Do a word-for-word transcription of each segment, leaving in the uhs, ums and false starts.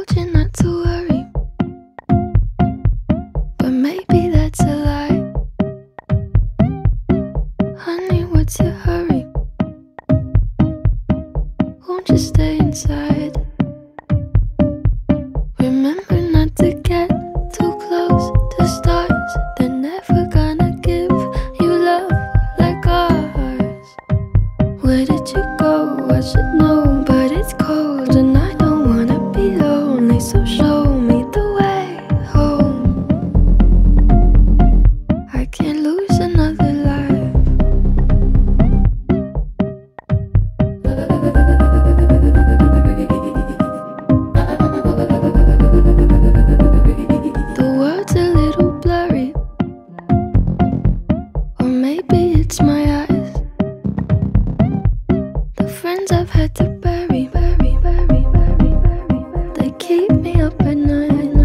told you not to worry, but maybe that's a lie. Honey, what's your hurry? Won't you stay inside? Remember not to get too close to stars. They're never gonna give you love like ours. Where did you go? I should know, but it's cold and I don't wanna be lonely. So show me the way home. I can't lose another life. The world's a little blurry, or maybe it's my eyes. The friends I've had to bury, bury, bury, bury, bury, they keep me up at night.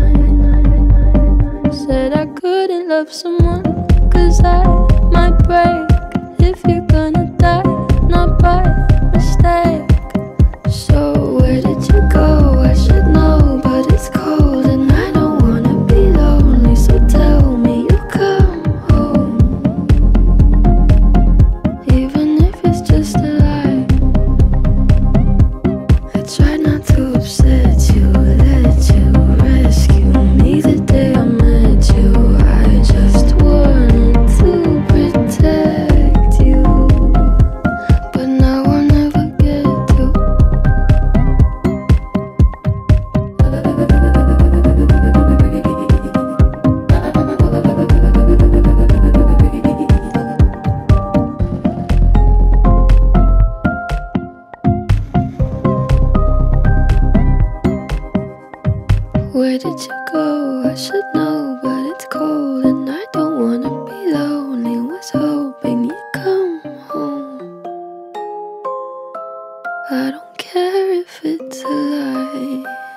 Said I couldn't love someone, cause I might break. If you're gonna die, not by mistake. So where did you go? I should know, but it's cold and I don't wanna be lonely. So tell me you'll come home, even if it's just a lie. I tried not to upset you, let you rescue me the day I met you. I just wanted to protect you, but now I'll never get to. Where did you go? I should know, but it's cold and I don't wanna be lonely. Was hoping you'd come home. I don't care if it's a lie.